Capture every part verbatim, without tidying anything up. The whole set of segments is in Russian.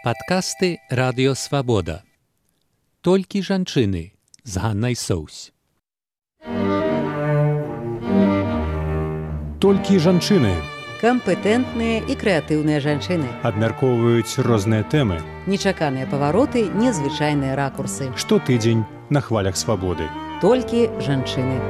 Падкасты Радыё Свабода. Толькі жанчыны з Ганнай Соўсь. Толькі жанчыны. Кампетэнтныя і крэатыўныя жанчыны. Абмяркоўваюць розныя тэмы. Нечаканыя павароты, незвычайныя ракурсы. Штотыдзень на хвалях свабоды. Толькі жанчыны.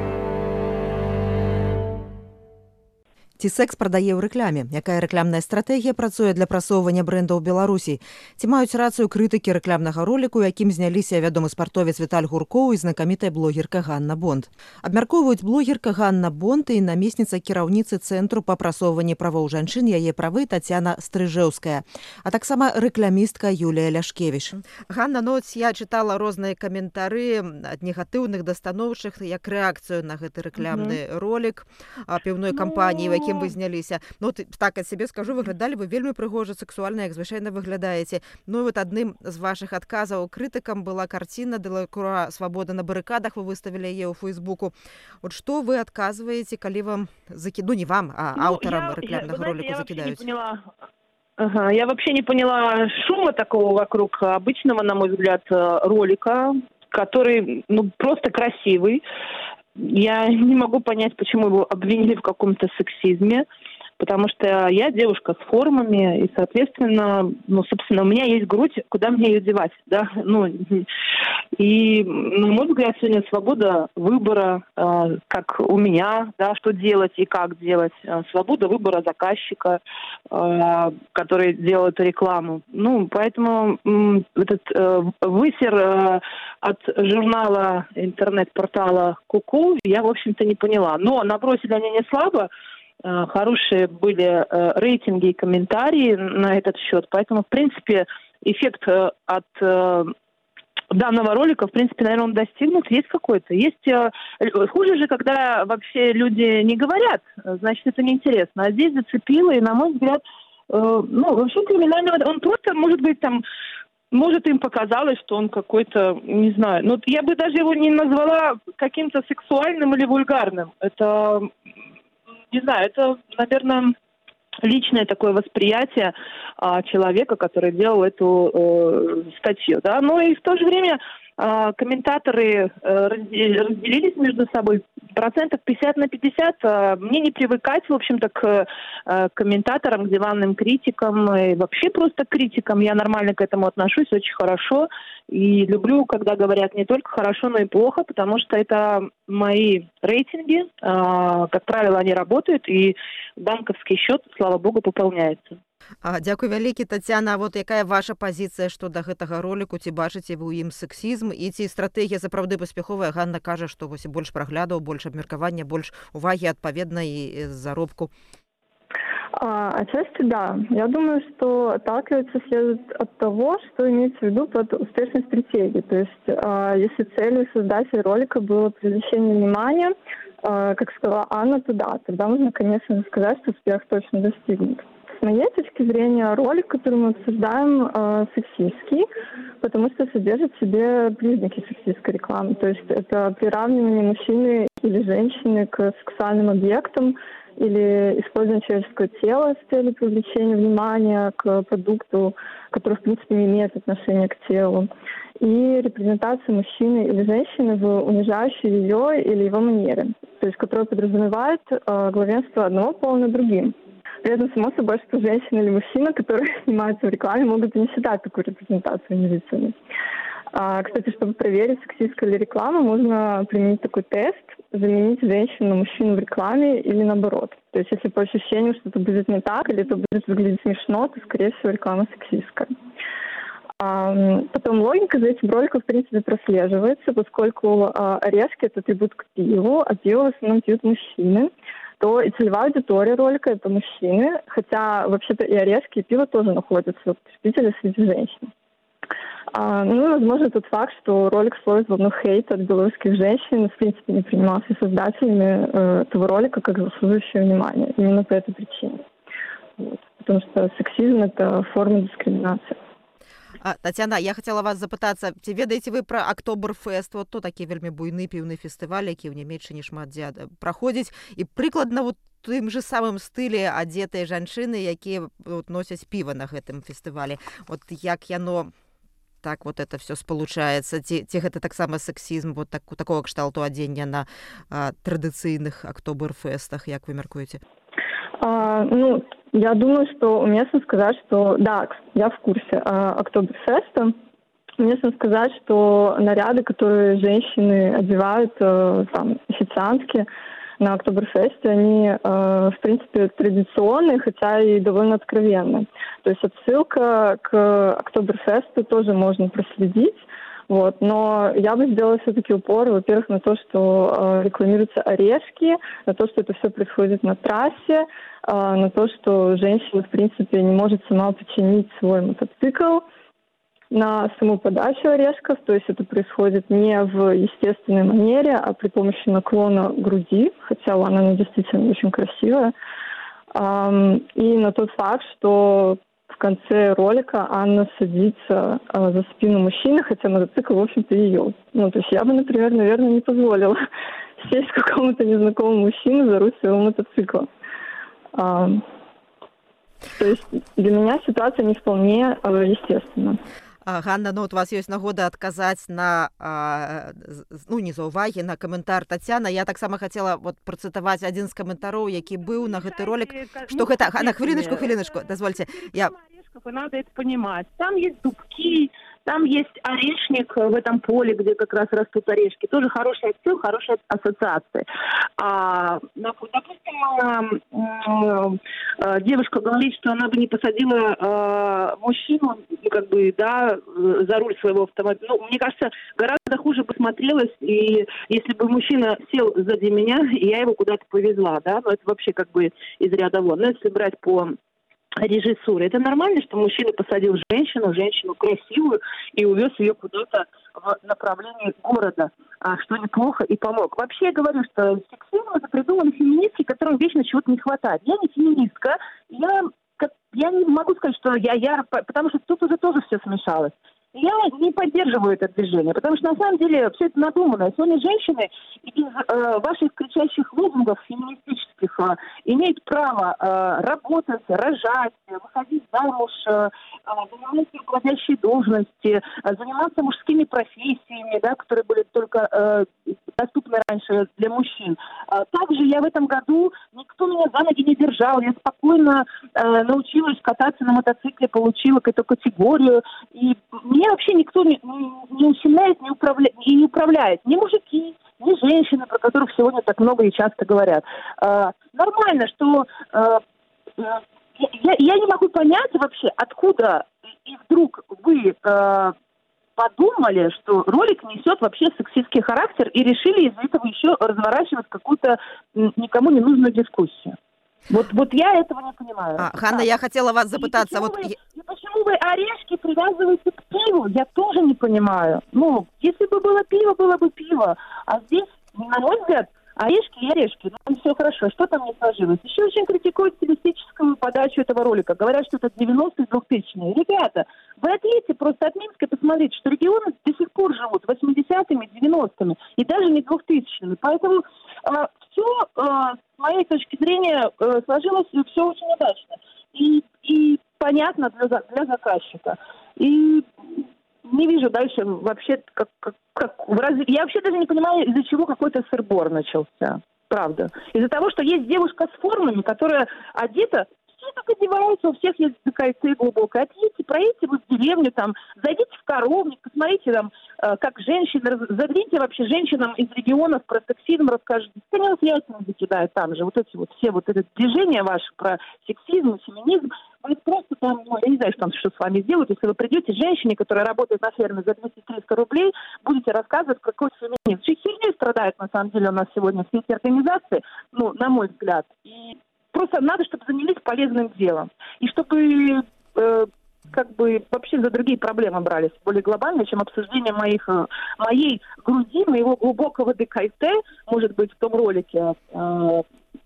Ці секс прадае ў рэкляме? Якая рэкламная стратэгія працуе для прасоўвання брэндаў Беларусі? Ці маюць рацыю крытыкі рэкламнага роліку, якім зняліся вядомы спартовец Віталь Гуркоў і знакамітая блогерка Ганна Бонд? Абмяркоўваюць блогерка Ганна Бонд і намесніца кіраўніцы Цэнтру па прасоўванні правоў жанчын, яе правы Тацяна Стрыжэўская, а таксама рэкламістка Юлія Ляшкевіч. Ганна, ну, я чытала розныя каментары ад негатыўных да станоўчых, як рэакцыю на гэты рэкламны mm-hmm. ролік піўной кампаніі, mm-hmm. вы зняліся. Ну, так ад сябе скажу, выглядалі вы вельмі прыгожа, сексуальна, як звычайна выглядаеце. Ну, і вот адным з вашых адказаў крытыкам была карціна Делакруа «Свабода на барыкадах», вы выставілі яе ў Фейсбуку. Вот што вы адказваеце, калі вам закидают, ну, не вам, а ну, аўтарам рэкламнага роліку закидают? Ага, я вообще не поняла шума такого вокруг обычного, на мой взгляд, ролика, который, ну, просто красивый. Я не могу понять, почему его обвинили в каком-то сексизме, потому что я девушка с формами, и, соответственно, ну, собственно, у меня есть грудь, куда мне ее девать, да, ну, и, на мой взгляд, сегодня свобода выбора, э, как у меня, да, что делать и как делать, свобода выбора заказчика, э, который делает рекламу, ну, поэтому э, этот э, высер э, от журнала, интернет-портала Ку-ку я, в общем-то, не поняла, но набросили они не слабо. Хорошие были э, рейтинги и комментарии на этот счет, поэтому, в принципе, эффект э, от э, данного ролика, в принципе, наверное, он достигнут, есть какой-то. Есть э, хуже же, когда вообще люди не говорят, значит, это неинтересно, а здесь зацепило, и, на мой взгляд, э, ну, вообще криминального, он просто, может быть, там, может, им показалось, что он какой-то, не знаю, ну, я бы даже его не назвала каким-то сексуальным или вульгарным, это... Не знаю, это, наверное, личное такое восприятие а, человека, который делал эту э, статью, да. Но и в то же время а, комментаторы э, разделились между собой процентов пятьдесят на пятьдесят. А, мне не привыкать, в общем-то, к а, комментаторам, к диванным критикам и вообще просто к критикам. Я нормально к этому отношусь, очень хорошо. И люблю, когда говорят не только хорошо, но и плохо, потому что это мои рейтинги. Как правило, они работают, и банковский счет, слава богу, пополняется. А, дзякуй вялікі, Тацяна. Вот якая ваша пазіцыя што да гэтага роліку? Ці бачыце вы ў ім сексізм? І ці стратэгія сапраўды паспяховая? Ганна кажа, што вось больш праглядаў, больш абмеркавання, больш увагі адпаведна і заробку. А, отчасти да. Я думаю, что отталкиваться следует от того, что имеется в виду под успешной стратегией. То есть, а, если целью создателя ролика было привлечение внимания, а, как сказала Анна, то да, тогда можно, конечно, сказать, что успех точно достигнут. С моей точки зрения, ролик, который мы обсуждаем, э, сексистский, потому что содержит в себе признаки сексистской рекламы. То есть это приравнивание мужчины или женщины к сексуальным объектам, или использование человеческого тела с целью привлечения внимания к продукту, который, в принципе, не имеет отношения к телу, и репрезентация мужчины или женщины в унижающей ее или его манере, то есть которая подразумевает э, главенство одного пола над другим. При этом, само собой, что женщина или мужчина, которые снимаются в рекламе, могут и не считать такую репрезентацию унизительной. А, кстати, чтобы проверить, сексистская ли реклама, можно применить такой тест, заменить женщину на мужчину в рекламе или наоборот. То есть, если по ощущению что-то будет не так, или это будет выглядеть смешно, то, скорее всего, реклама сексистская. А, потом логика за этим роликом, в принципе, прослеживается, поскольку а, орешки – это атрибут к пиву, а пиво в основном пьют мужчины, то и целевая аудитория ролика – это мужчины, хотя вообще-то и орешки, и пиво тоже находятся в потребителях среди женщин. А, ну и, возможно, тот факт, что ролик словит волну хейта от белорусских женщин, в принципе, не принимался создателями э, этого ролика как заслуживающее внимание. Именно по этой причине. Вот. Потому что сексизм – это форма дискриминации. А, Тацяна, я хотела вас запытацца, ці ведаеце вы пра Актоберфест? Вот то такі вельмі буйны піўны фестываль, які ў Нямецчыне шмат дзе праходзіць. І прыкладна вот тым же самым стылі адзетыя жанчыны, якія вот, носяць піва на гэтым фестывалі. Вот як яно так вот это все спалучаецца, ці, ці гэта таксама сексізм вот так, такого кшталту адзення на а, традыцыйных актоберфестах, як вы мяркуеце? А, ну, я думаю, что уместно сказать, что да, я в курсе а, октоберфеста. Уместно сказать, что наряды, которые женщины одевают, а, там, официантки на октоберфесте, они, а, в принципе, традиционные, хотя и довольно откровенные. То есть отсылка к октоберфесту тоже можно проследить. Вот. Но я бы сделала все-таки упор, во-первых, на то, что э, рекламируются орешки, на то, что это все происходит на трассе, э, на то, что женщина, в принципе, не может сама починить свой мотоцикл, на саму подачу орешков, то есть это происходит не в естественной манере, а при помощи наклона груди, хотя она действительно очень красивая, э, и на тот факт, что в конце ролика Анна садится э, за спину мужчины, хотя мотоцикл, в общем-то, ее. Ну, то есть я бы, например, наверное, не позволила сесть какому-то незнакомому мужчине за руль своего мотоцикла. А, то есть для меня ситуация не вполне э, естественна. Ганна, ну, от у вас ёсць нагода адказаць на, а, ну, не заўвагі, на каментар Тацяна. Я таксама хацела вот працытаваць адзін з каментароў, які быў на гэты ролик, што гэта... Ганна, хвіліначку, хвіліначку, дазвольце. Я... И надо это понимать. Там есть дубки, там есть орешник в этом поле, где как раз растут орешки. Тоже хороший отсыл, хорошая ассоциация. А, допустим, девушка говорит, что она бы не посадила мужчину, как бы, да, за руль своего автомобиля. Ну, мне кажется, гораздо хуже бы смотрелось, и если бы мужчина сел сзади меня, и я его куда-то повезла, да, но это вообще как бы из ряда вон. Но если брать по режиссуры. Это нормально, что мужчина посадил женщину, женщину красивую, и увез ее куда-то в направлении города, что неплохо, и помог. Вообще я говорю, что сексизм это придумали феминистки, которым вечно чего-то не хватает. Я не феминистка, я, я не могу сказать, что я, я, потому что тут уже тоже все смешалось. Я не поддерживаю это движение, потому что на самом деле все это надумано. Сегодня женщины из э, ваших кричащих лозунгов феминистических э, имеют право э, работать, рожать, выходить замуж, э, занимать руководящие должности, э, заниматься мужскими профессиями, да, которые были только э, доступны раньше для мужчин. Э, также я в этом году, никто меня за ноги не держал, я спокойно э, научилась кататься на мотоцикле, получила эту категорию, и мне вообще никто не, не усиляет, не управляет, и не управляет. Ни мужики, ни женщины, про которых сегодня так много и часто говорят. Э, нормально, что э, я, я не могу понять вообще, откуда и вдруг вы э, подумали, что ролик несет вообще сексистский характер и решили из-за этого еще разворачивать какую-то никому не нужную дискуссию. Вот, вот я этого не понимаю. А, Ганна, я хотела вас запытаться. И почему, вот... вы, и почему вы орешки привязываете к пиву? Я тоже не понимаю. Ну, если бы было пиво, было бы пиво. А здесь, на мой взгляд, орешки и орешки. Ну, все хорошо. Что там не сложилось? Еще очень критикуют стилистическую подачу этого ролика. Говорят, что это девяностые, двухтысячные. Ребята, вы отъедете просто от Минска и посмотрите, что регионы до сих пор живут восьмидесятыми, девяностыми и даже не двухтысячными. Поэтому э, все, э, с моей точки зрения, э, сложилось все очень удачно. И, и понятно для, для заказчика. И не вижу дальше вообще, как, как, как разве... Я вообще даже не понимаю, из-за чего какой-то сырбор начался. Правда. Из-за того, что есть девушка с формами, которая одета, все так одеваются, у всех есть кольце глубокое. Отъедьте, проедьте вы в деревню, там, зайдите в коровник, посмотрите там, э, как женщины, загляните вообще женщинам из регионов про сексизм, расскажите. Они вот яйца закидают там же, вот эти вот все вот это движение ваше про сексизм, феминизм. Вы просто там, ну, я не знаю, что там что с вами сделают, если вы придете женщине, которая работает на ферме за двести-триста рублей, будете рассказывать, какой феминизм. Чуть сильнее страдают, на самом деле, у нас сегодня все эти организации, ну, на мой взгляд. И просто надо, чтобы занялись полезным делом. И чтобы э, как бы вообще за другие проблемы брались, более глобальные, чем обсуждение моих, моей груди, моего глубокого декольте, может быть, в том ролике, э,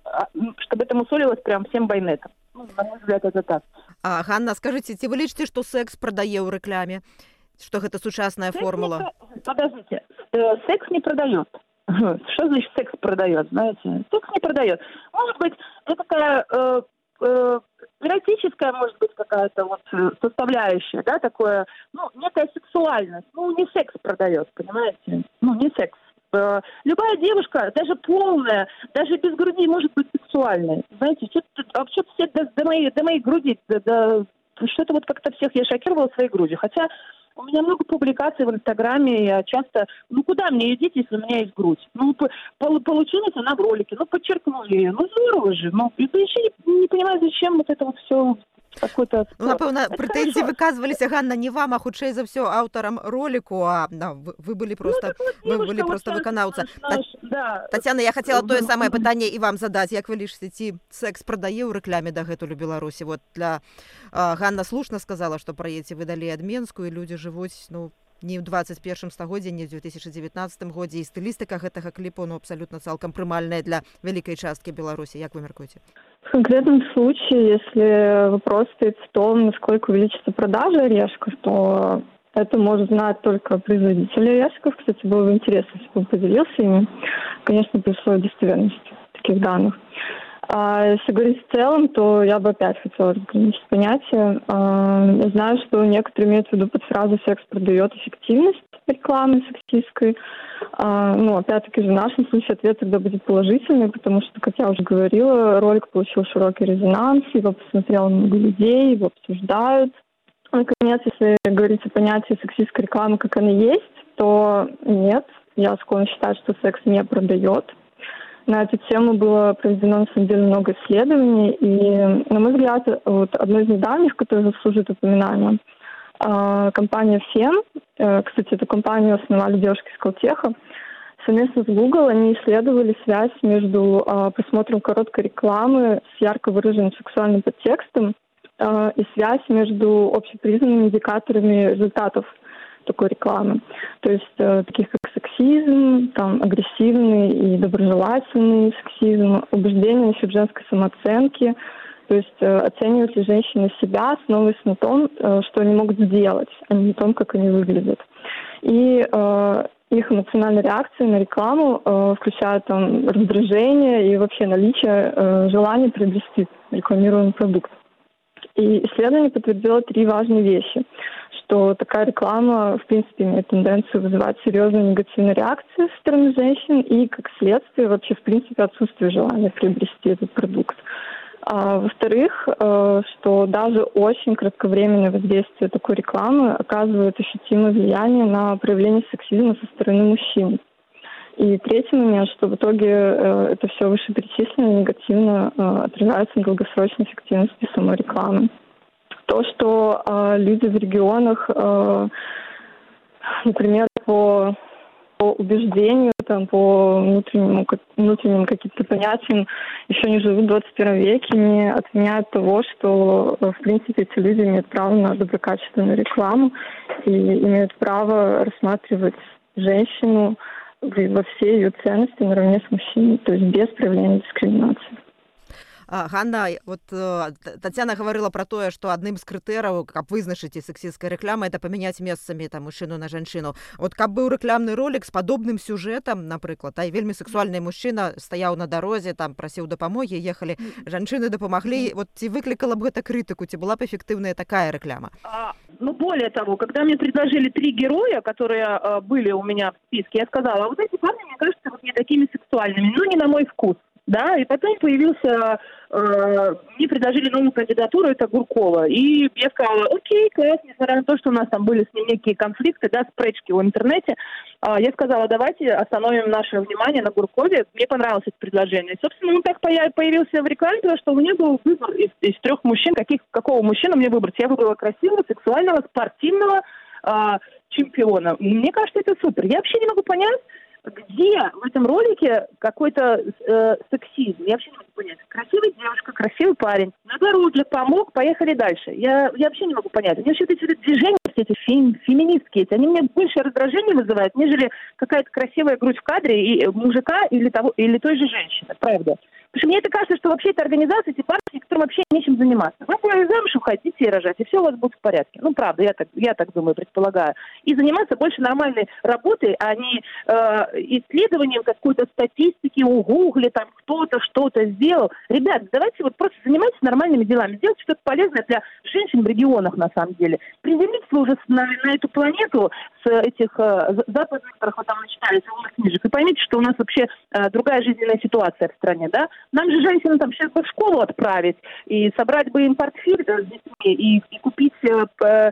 чтобы это мусолилось прям всем байнетом. Ну, на мой взгляд, это так. А, Ганна, скажите, ці вы лічыце, што секс прадае ў рэкламе? Што гэта сучасная Секс формула? Не... Подождите, э, секс не продает. Что значит секс продает, знаете? Секс не продает. Может быть, это такая э, э, эротическая, может быть, какая-то вот составляющая, да, такое, ну, некая сексуальность. Ну, не секс продает, понимаете? Ну, не секс. Э, любая девушка, даже полная, даже без груди, может быть сексуальной. Знаете, что-то, а что-то все до, до, моей, до моей груди, до, до, что-то вот как-то всех я шокировала своей грудью. Хотя у меня много публикаций в Инстаграме, я часто... Ну, куда мне идти, если у меня есть грудь? Ну, по- получилась она в ролике, ну, подчеркнули ее. Ну, здорово же. Ну, и еще не, не понимаю, зачем вот это вот все какой-то... Ну, напэўна, Это прэтэнзіі хорошо. выказваліся, Ганна, не вам, а хутчэй за ўсё аўтарам роліку, а да, вы, вы былі просто, Ну, так вот, вы девушка, былі вот просто наш- выканаўца. наш- наш- да. Тацяна, я хацела тое Мгм. самае пытанне і вам задаць. Як вы лічыце, ці секс прадае ў рэкляме дагэтуль у Беларусі? Вот для а, Ганна слушна сказала, што праекце выдалі адменскую, і людзі жывуць, ну, не ў двадцать первом стагоддзі, не ў две тысячи девятнадцатом годзе, і стылістыка гэтага кліпу, ну, абсалютна цалкам прымальная для вялікай часткі Беларусі. Як вы мяркуеце? В конкретном случае, если вопрос стоит в том, насколько увеличится продажа орешков, то это может знать только производитель орешков. Кстати, было бы интересно, если бы он поделился ими. Конечно, при условии достоверности таких данных. А если говорить в целом, то я бы опять хотела разграничить понятие. А, я знаю, что некоторые имеют в виду под фразу «секс продает эффективность» рекламы сексистской. А, ну, опять-таки же, в нашем случае ответ тогда будет положительный, потому что, как я уже говорила, ролик получил широкий резонанс, его посмотрело много людей, его обсуждают. Наконец, если говорить о понятии сексистской рекламы, как она есть, то нет, я склонна считать, что секс не продает. На эту тему было проведено, на самом деле, много исследований, и, на мой взгляд, вот одно из недавних, которое заслуживает упоминания, компания фем, кстати, эту компанию основали девушки из Сколтеха, совместно с Google они исследовали связь между просмотром короткой рекламы с ярко выраженным сексуальным подтекстом и связь между общепризнанными индикаторами результатов такой рекламы. То есть э, таких как сексизм, там, агрессивный и доброжелательный сексизм, убеждение насчет женской самооценки. То есть э, оценивают ли женщины себя, основываясь на том, э, что они могут сделать, а не на том, как они выглядят. И э, их эмоциональные реакции на рекламу э, включают там, раздражение и вообще наличие э, желания приобрести рекламируемый продукт. И исследование подтвердило три важные вещи, что такая реклама, в принципе, имеет тенденцию вызывать серьезные негативные реакции со стороны женщин и, как следствие, вообще, в принципе, отсутствие желания приобрести этот продукт. А, во-вторых, э, что даже очень кратковременное воздействие такой рекламы оказывает ощутимое влияние на проявление сексизма со стороны мужчин. И третий момент, что в итоге э, это все вышеперечисленное негативно э, отражается на долгосрочной эффективности самой рекламы. То, что э, люди в регионах, э, например, по, по убеждению, там, по внутреннему, внутренним каким-то понятиям еще не живут в двадцать первом веке, не отменяют того, что, в принципе, эти люди имеют право на доброкачественную рекламу и имеют право рассматривать женщину во всей ее ценности наравне с мужчиной, то есть без проявления дискриминации. А, Ганна, вот Тацяна говорила про тое, што адным з крытэраў, каб вызначыць і сексісцкая рэклама, это памяняць месцамі там мужчыну на жанчыну. Вот каб быў рэклямны ролік з падобным сюжэтам, напрыклад, а і вельмі сексуальны мужчына стаяў на дарозе, там прасіў дапамогі, ехалі жанчыны дапамаглі, вот ці выклікала б гэта крытыку, ці была б эффектыўная такая рэклама? А, ну, более того, когда мне предложили три героя, которые э, были у меня в списке, я сказала, а вот эти парни, мне кажется, вот не такими сексуальными, ну, не на мой вкус. Да, и потом появился, э, мне предложили новую кандидатуру, это Гуркова. И я сказала, окей, класс, несмотря на то, что у нас там были с ним некие конфликты, да, спречки в интернете, э, я сказала, давайте остановим наше внимание на Гуркове. Мне понравилось это предложение. И, собственно, он так появился в рекламе, потому что у меня был выбор из, из трех мужчин, каких, какого мужчину мне выбрать. Я выбрала красивого, сексуального, спортивного э, чемпиона. Мне кажется, это супер. Я вообще не могу понять, где в этом ролике какой-то э, сексизм. Я вообще не могу понять. Красивая девушка, красивый парень. Надо обнаружили, помог, поехали дальше. Я, я вообще не могу понять. Мне вообще эти движения, все эти фем, феминистские, эти, они мне больше раздражения вызывают, нежели какая-то красивая грудь в кадре и мужика или, того, или той же женщины, правда. Потому что мне это кажется, что вообще это организации, эти партии, которым вообще нечем заниматься. Вы замуж уходите и рожать, и все у вас будет в порядке. Ну, правда, я так, я так думаю, предполагаю. И заниматься больше нормальной работой, а не э, исследованием какой-то статистики у Гугле, там кто-то что-то сделал. Ребят, давайте вот просто занимайтесь нормальными делами, сделайте что-то полезное для женщин в регионах, на самом деле. Приземлитесь вы уже на, на эту планету с этих э, западных, которых вы там начитали, с книжек, и поймите, что у нас вообще э, другая жизненная ситуация в стране, да? Нам же женщинам там сейчас бы в школу отправить, и собрать бы им портфель да, с детьми, и, и купить э,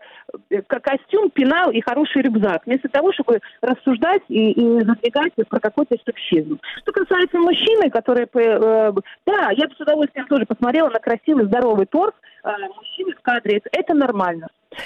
э, костюм, пенал и хороший рюкзак, вместо того, чтобы рассуждать и, и задвигать про какой-то сексизм. Что касается мужчины, который... Э, да, я бы с удовольствием тоже посмотрела на красивый, здоровый торс э, мужчины в кадре. Это, это нормально.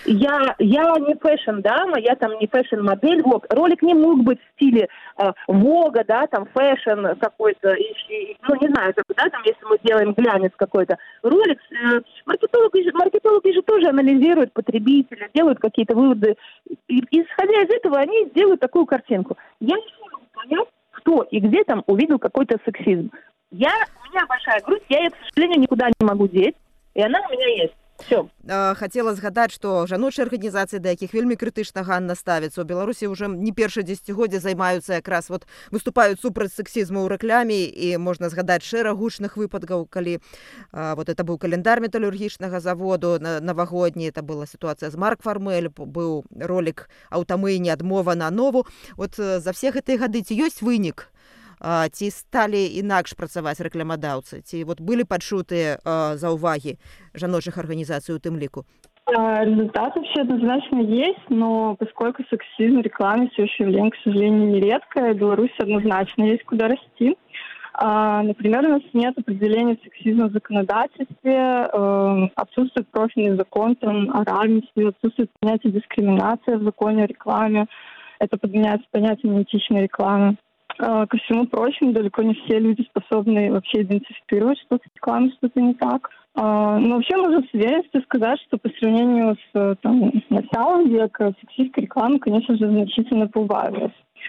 Я, я не фэшн-дама, я там не фэшн-модель. Вот. Ролик не мог быть в стиле э, Вога, да, там фэшн какой-то, и, и, ну, не знаю, как, да, там, если мы делаем глянец какой-то. Ролик, э, маркетологи, маркетологи же тоже анализируют потребителя, делают какие-то выводы. И, исходя из этого, они делают такую картинку. Я не могу понять, кто и где там увидел какой-то сексизм. Я, у меня большая грудь, я ее, к сожалению, никуда не могу деть, и она у меня есть. Все. Хацела згадаць, што жаночыя арганізацыі, да якіх вельмі крытычна Ганна ставіцца. У Беларусі ўжо не першае дзесяцігоддзе займаюцца якраз вот выступаюць супраць сексізму ў рэкляме, і можна згадаць шэраг гучных выпадкаў, калі а, вот это быў календар металургічнага заводу на, навагодні, это была сітуацыя з Марк Фармель, быў ролик «Аўтамыйні адмова на нову». Вот за все гэтыя гады ці ёсць вынік? А, ці сталі інакш працаваць рэкламадаўцы? Ці вот былі падчутыя заўвагі жаночых арганізацый у тым ліку? Результаты вообще однозначно есть, но поскольку сексизм в рекламе все еще явление, к сожалению, нередкое, в Беларуси однозначно есть куда расти. Например, у нас нет определения сексизма в законодательстве, отсутствует профильный закон там, о равенстве, отсутствует понятие дискриминации в законе о рекламе. Это подменяется понятием неэтичной рекламы. Ко всему прочему, далеко не все люди способны вообще идентифицировать, что с рекламой что-то не так. Но вообще можно с уверенностью сказать, что по сравнению с там, началом века сексистская реклама, конечно же, значительно поубавилась.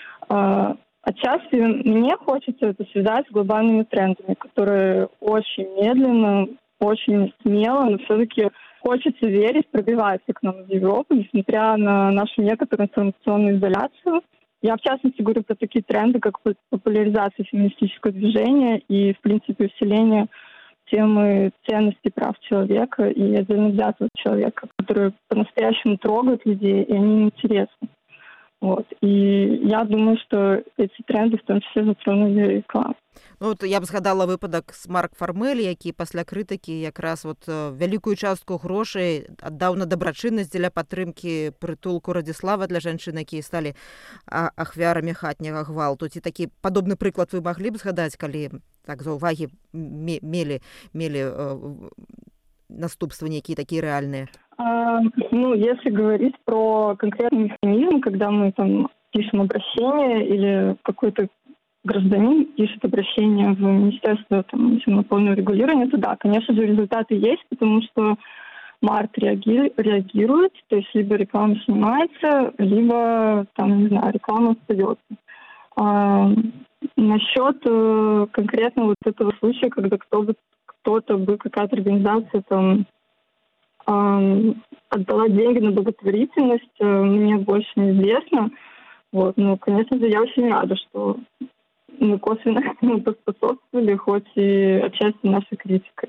Отчасти мне хочется это связать с глобальными трендами, которые очень медленно, очень смело, но все-таки хочется верить, пробиваются к нам из Европы, несмотря на нашу некоторую информационную изоляцию. Я, в частности, говорю про такие тренды, как популяризация феминистического движения и, в принципе, усиление темы ценностей прав человека и отдельно взятого человека, которые по-настоящему трогают людей, и они им интересны. Вот. И я думаю, что эти тренды в том числе затронули рекламу. Ну, от я б згадала выпадак з Марк Фармель, які пасля крытыкі якраз вот вялікую частку грошай аддаў на дабрачыннасць дзеля падтрымкі прытулку Радзіслава для жанчын, якія сталі ахвярамі хатняга гвалту. Ці такі падобны прыклад вы маглі б згадаць, калі так заўвагі мелі, мелі э, наступствы некие такие реальные? А, ну, если говорить про конкретный механизм, когда мы там пишем обращение или какой-то гражданин пишет обращение в Министерство там, антимонопольного регулирования, то да, конечно же, результаты есть, потому что Март реаги- реагирует, то есть либо реклама снимается, либо, там, не знаю, реклама остается. А, насчет э, конкретно вот этого случая, когда кто бы, кто-то бы, какая-то организация там э, отдала деньги на благотворительность, э, мне больше неизвестно. Вот, но, конечно же, я очень рада, что мы косвенно поспособствовали, хоть и отчасти нашей критикой.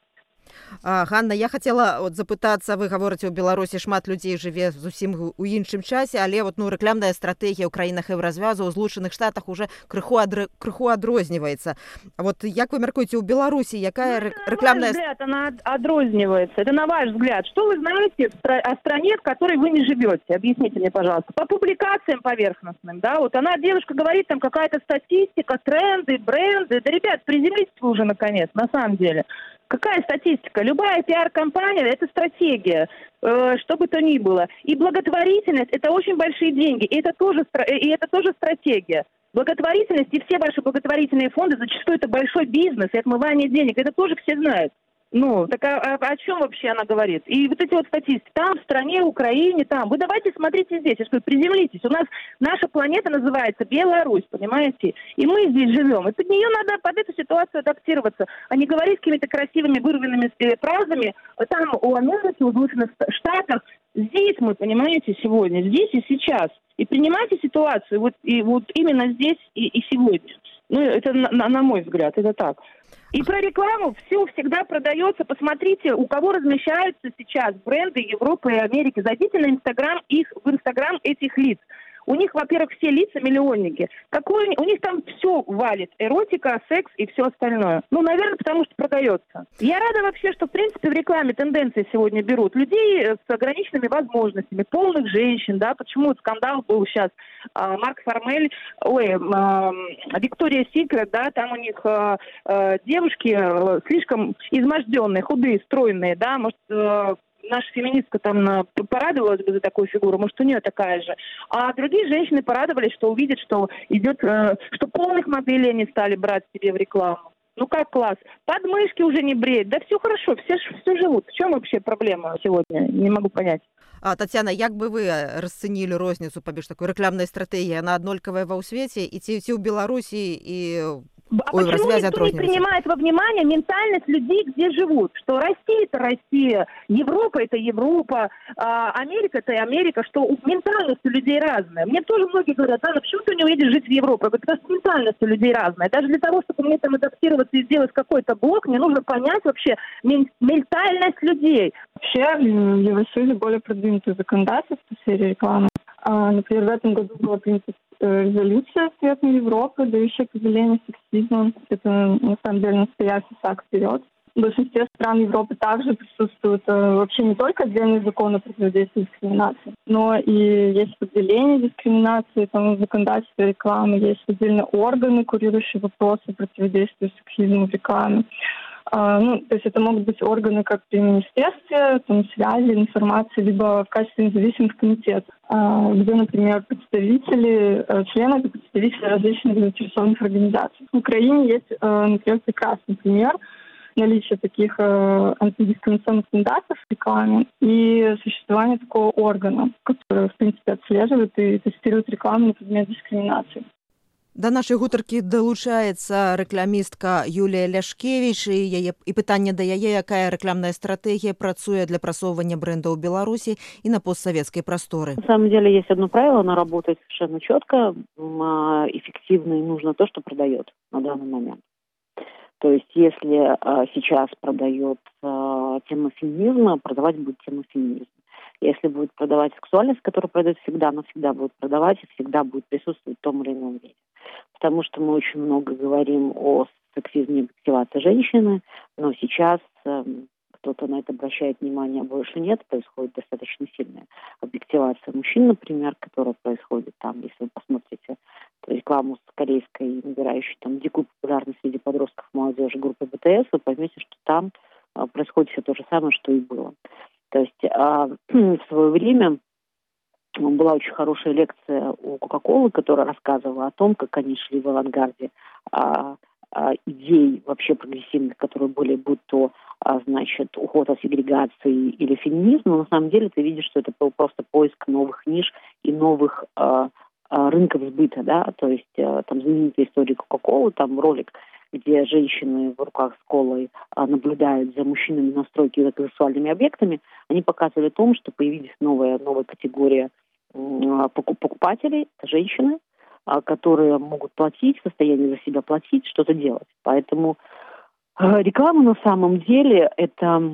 А, Ганна, я хацела от запытацца, вы гаворыце, у Беларусі шмат людзей жыве зусім у іншым часе, але вот, ну, рэкламная стратэгія ў краінах Еўразвязу ў Злучаных Штатах уже крыху, адр... крыху адрозніваецца. Вот як вы мяркуеце, у Беларусі якая ну, рэкламная... На ваш взгляд, она отрознивается. Это на ваш взгляд. Что вы знаете о стране, в которой вы не живете? Объясните мне, пожалуйста. По публикациям поверхностным, да, вот она, девушка говорит, там какая-то статистика, тренды, бренды. Да, ребят, приземлитесь вы уже наконец, на самом деле. Какая статистика? Любая пиар-компания – это стратегия, э, что бы то ни было. И благотворительность – это очень большие деньги, и это тоже, и это тоже стратегия. Благотворительность и все ваши благотворительные фонды, зачастую это большой бизнес и отмывание денег, это тоже все знают. Ну, так а, а- о чем вообще она говорит? И вот эти вот статистики, там, в стране, Украине, там. Вы давайте смотрите здесь, я же говорю, приземлитесь. У нас наша планета называется Беларусь, понимаете? И мы здесь живем. И под нее надо, под эту ситуацию адаптироваться, а не говорить какими-то красивыми вырванными э, фразами. Там у Америки, у Соединенных Штатах. Здесь мы, понимаете, сегодня, здесь и сейчас. И принимайте ситуацию вот, и вот именно здесь и, и сегодня. Ну, это на, на- на мой взгляд, это так. И про рекламу все всегда продается. Посмотрите, у кого размещаются сейчас бренды Европы и Америки. Зайдите на Инстаграм их, в Инстаграм этих лиц. У них, во-первых, все лица миллионники. Какой, у них там все валит. Эротика, секс и все остальное. Ну, наверное, потому что продается. Я рада вообще, что, в принципе, в рекламе тенденции сегодня берут людей с ограниченными возможностями, полных женщин, да. Почему вот скандал был сейчас? А, Марк Формель, ой, а, Виктория Сикрет, да, там у них а, а, девушки а, слишком изможденные, худые, стройные, да, может, а, наша феминистка там а, порадовалась бы за такую фигуру, может, у нее такая же. А другие женщины порадовались, что увидят, что идет, э, что полных моделей они стали брать себе в рекламу. Ну как класс? Подмышки уже не бреют. Да все хорошо, все, ж- все живут. В чем вообще проблема сегодня? Не могу понять. А, Тетяна, як би ви е, розцінили розніцу паміж такой рэкламнай стратэгіяй, яна аднолькавая ва ўсвеце, і ці, ці ў Беларусі і Б- А ой, в почему развязи от никто не розницы. принимает во внимание ментальность людей, где живут? Что Россия – это Россия, Европа – это Европа, а Америка – это Америка, что у- ментальность у людей разная. Мне тоже многие говорят, Анна, почему ты не уедешь жить в Европу? Я говорю, потому что ментальность у людей разная. Даже для того, чтобы мне там адаптироваться и сделать какой-то блок, мне нужно понять вообще мен- ментальность людей. Вообще в Евросоюзе более продвинутое законодательство в сфере рекламы. А, Например, в этом году была принята э, резолюция Светлой Европы, дающая определение сексизма. Это на самом деле настоящий шаг вперед. В большинстве стран Европы также присутствуют э, вообще не только отдельные законы о противодействии дискриминации, но и есть определение дискриминации там, в законодательстве рекламы, есть отдельные органы, курирующие вопросы противодействия сексизму в рекламе. А, ну, то есть это могут быть органы как при министерстве, там, связи, информации, либо в качестве независимых комитетов, а, где, например, представители, э, члены и представители различных заинтересованных организаций. В Украине есть, э, например, прекрасный пример наличия таких э, антидискриминационных стандартов в рекламе и существования такого органа, который, в принципе, отслеживает и тестирует рекламу на предмет дискриминации. Да нашай гутаркі далучаецца рэкламістка Юлія Ляшкевіч і яе і пытанне да яе, якая рэкламная стратэгія працуе для прасоўвання брендаў у Беларусі і на постсавецкай прасторы. На самом деле есть одно правило, оно работает совершенно четко, м, а, эффективно и нужно то, что продает на данный момент. То есть если а, сейчас продает а, тема феминизма, продавать будет тему феминизма. Если будет продавать сексуальность, которая продает всегда, она всегда будет продавать и всегда будет присутствовать в том или ином виде. Потому что мы очень много говорим о сексизме и объективации женщины, но сейчас э, кто-то на это обращает внимание, больше нет, происходит достаточно сильная объективация мужчин, например, которая происходит там, если вы посмотрите рекламу с корейской, набирающей там дикую популярность среди подростков, молодежи группы бэ тэ эс, вы поймете, что там э, происходит все то же самое, что и было. То есть э, в свое время была очень хорошая лекция у Кока-Колы, которая рассказывала о том, как они шли в авангарде а, а, идей вообще прогрессивных, которые были, будь то, а, значит, уход от сегрегации или феминизм, но на самом деле ты видишь, что это был просто поиск новых ниш и новых а, а, рынков сбыта, да, то есть а, там знаменитая история Кока-Колы, там ролик, где женщины в руках с колой а, наблюдают за мужчинами на стройке как сексуальными объектами, они показывали о том, что появилась новая, новая категория покупателей, женщины, которые могут платить, в состоянии за себя платить, что-то делать. Поэтому реклама на самом деле, это,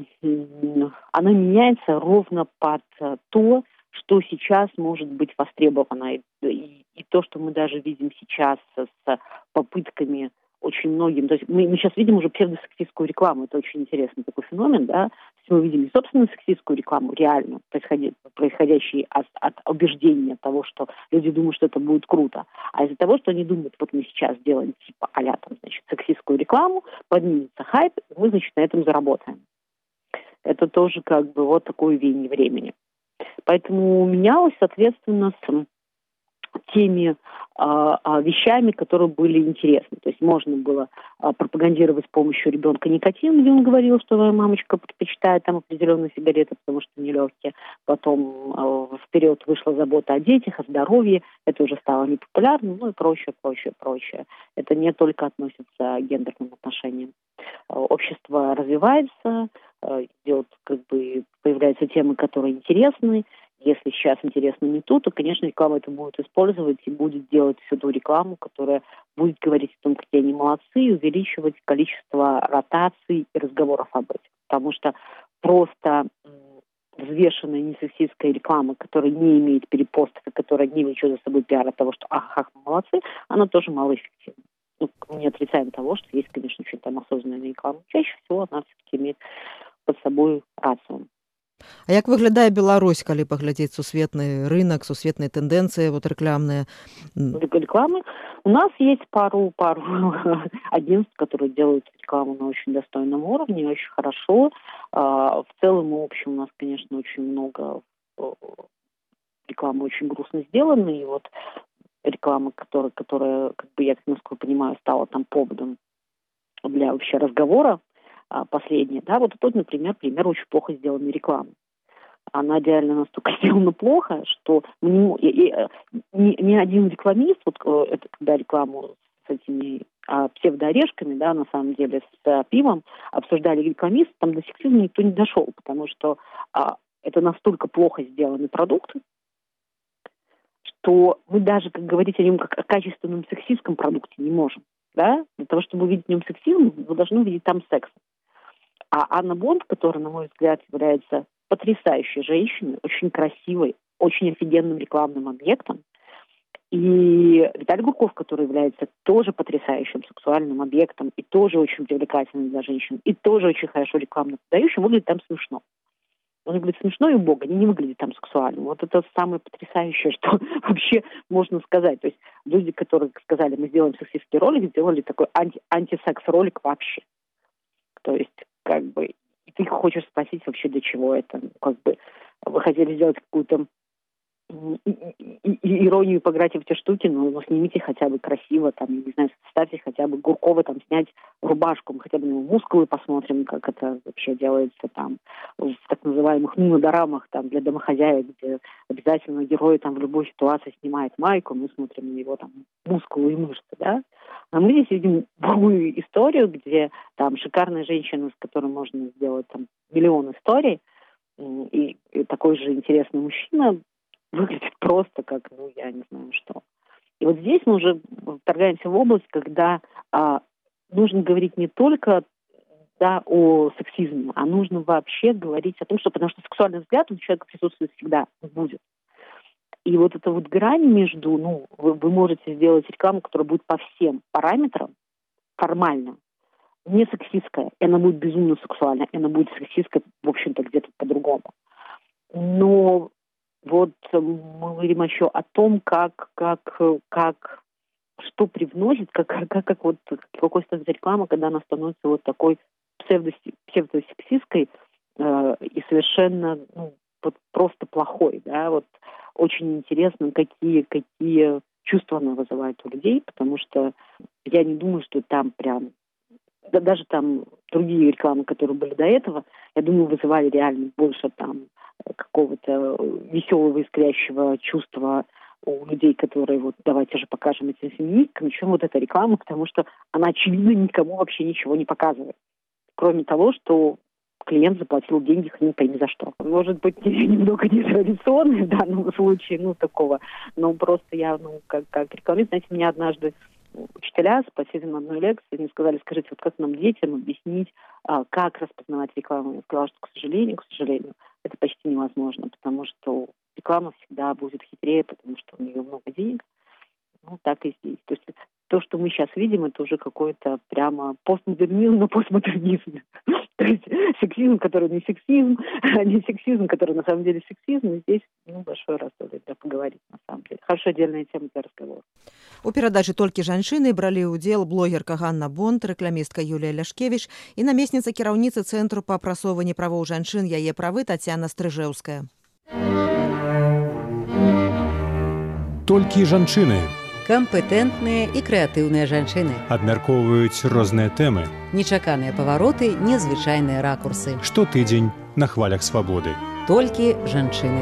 она меняется ровно под то, что сейчас может быть востребовано. И, и, и то, что мы даже видим сейчас с попытками очень многим. То есть мы, мы сейчас видим уже псевдосексистскую рекламу. Это очень интересный такой феномен, да. То есть мы видим не собственно сексистскую рекламу, реально происходящую от, от убеждения того, что люди думают, что это будет круто, а из-за того, что они думают, вот мы сейчас сделаем типа а-ля там, значит, сексистскую рекламу, поднимется хайп, и мы, значит, на этом заработаем. Это тоже как бы вот такое веяние времени. Поэтому менялось, соответственно, с теми а, а, вещами, которые были интересны. То есть можно было а, пропагандировать с помощью ребенка никотин, где он говорил, что моя мамочка предпочитает там определенные сигареты, потому что они легкие. Потом а, вперед вышла забота о детях, о здоровье. Это уже стало непопулярным, ну и прочее, прочее, прочее. Это не только относится к гендерным отношениям. А, общество развивается, а, идет, как бы, появляются темы, которые интересны. Если сейчас интересно не то, то, конечно, реклама это будет использовать и будет делать всю ту рекламу, которая будет говорить о том, какие они молодцы, и увеличивать количество ротаций и разговоров об этом. Потому что просто взвешенная несексистская реклама, которая не имеет перепостов и которая не влечет за собой пиар от того, что ах, ах, мы молодцы, она тоже малоэффективна. Ну, не отрицаем того, что есть, конечно, очень там осознанная реклама. Чаще всего она все-таки имеет под собой рацию. А як выглядае Беларусь, калі паглядзець сусветны рынок, сусветныя тэндэнцыі вот рэкламныя? Рекламы. У нас есть пару, пару агентств, которые делают рекламу на очень достойном уровне, очень хорошо. В целом и общем у нас, конечно, очень много рекламы очень грустно сделаны. И вот реклама, которая, которая, как бы я, насколько понимаю, стала там поводом для вообще разговора, последняя, да, вот тут, например, пример очень плохо сделанной рекламы. Она реально настолько сделана плохо, что ну, и, и, ни, ни один рекламист, вот это когда рекламу с этими а, псевдоорешками, да, на самом деле, с а, пивом обсуждали рекламист, там до сексизма никто не дошел, потому что а, это настолько плохо сделанный продукт, что мы даже, как говорить о нем как о качественном сексистском продукте не можем. Да? Для того, чтобы увидеть в нем сексизм, вы должны увидеть там секс. А Анна Бонд, которая, на мой взгляд, является потрясающей женщиной, очень красивой, очень офигенным рекламным объектом, и Виталий Гурков, который является тоже потрясающим сексуальным объектом и тоже очень привлекательным для женщин, и тоже очень хорошо рекламно подающим, выглядит там смешно. Он выглядит смешно и убого, они не выглядят там сексуально. Вот это самое потрясающее, что вообще можно сказать. То есть люди, которые сказали, мы сделаем сексистский ролик, сделали такой анти- антисекс-ролик вообще. То есть, как бы, ты хочешь спросить вообще, для чего это. Как бы, вы хотели сделать какую-то иронию, поиграть в эти штуки, но ну, снимите хотя бы красиво, там, не знаю, ставьте хотя бы Гуркова там снять рубашку, мы хотя бы на его мускулы посмотрим, как это вообще делается там в так называемых нуно-дорамах там для домохозяек, где обязательно герой там в любой ситуации снимает майку, мы смотрим на его там мускулы и мышцы, да. А мы здесь видим другую историю, где там шикарная женщина, с которой можно сделать там миллион историй, и, и такой же интересный мужчина выглядит просто как, ну, я не знаю что. И вот здесь мы уже вторгаемся в область, когда а, нужно говорить не только да, о сексизме, а нужно вообще говорить о том, что, потому что сексуальный взгляд у человека присутствует всегда, будет. И вот эта вот грань между, ну, вы, вы можете сделать рекламу, которая будет по всем параметрам формально, не сексистская, и она будет безумно сексуальная, и она будет сексистская, в общем-то, где-то по-другому. Но вот мы говорим еще о том, как, как, как что привносит, как, как, как вот какой становится реклама, когда она становится вот такой псевдосексистской э, и совершенно ну, вот просто плохой, да, вот очень интересно, какие, какие чувства она вызывает у людей, потому что я не думаю, что там прям, да, даже там другие рекламы, которые были до этого, я думаю, вызывали реально больше там какого-то веселого, искрящего чувства у людей, которые вот давайте же покажем этим феминисткам, чем вот эта реклама, потому что она, очевидно, никому вообще ничего не показывает. Кроме того, что клиент заплатил деньги хрен пойми за что. Может быть, немного нетрадиционный в данном случае, ну, такого, но просто я, ну, как, как рекламист, знаете, меня однажды учителя спросили на одной лекции, они сказали, скажите, вот как нам детям объяснить, как распознавать рекламу? Я сказала, что, к сожалению, к сожалению, это почти невозможно, потому что реклама всегда будет хитрее, потому что у нее много денег. Ну, так и здесь. То есть то, что мы сейчас видим, это уже какой-то прямо постмодернизм на постмодернизме. То есть сексизм, который не сексизм, а не сексизм, который на самом деле сексизм. И здесь ну, большое рассудие для поговорить, на самом деле. Хорошая отдельная тема для разговора. У перадачы «Толькі жанчыны» бралі ўдзел блогерка Ганна Бонд, рэкламістка Юлія Ляшкевіч і намесніца кіраўніцы Цэнтру па прасоўванні правоў жанчын «Яе правы» Тацяна Стрыжэўская. Толькі жанчыны Кампетэнтныя і крэатыўныя жанчыны. абмяркоўваюць розныя тэмы. Нечаканыя павароты, незвычайныя ракурсы. Штотыдзень на хвалях свабоды. Толькі жанчыны.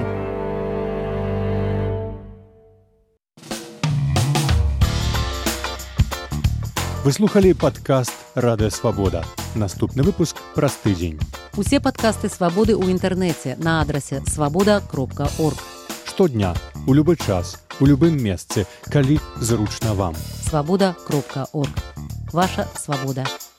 Вы слухалі падкаст «Радыё Свабода». Наступны выпуск праз тыдзень. Усе падкасты свабоды ў інтэрнэце на адрасе свабода кропка орг. Штодня, у любы час, у любым месцы, калі зручна вам. свабода кропка орг. Ваша свабода.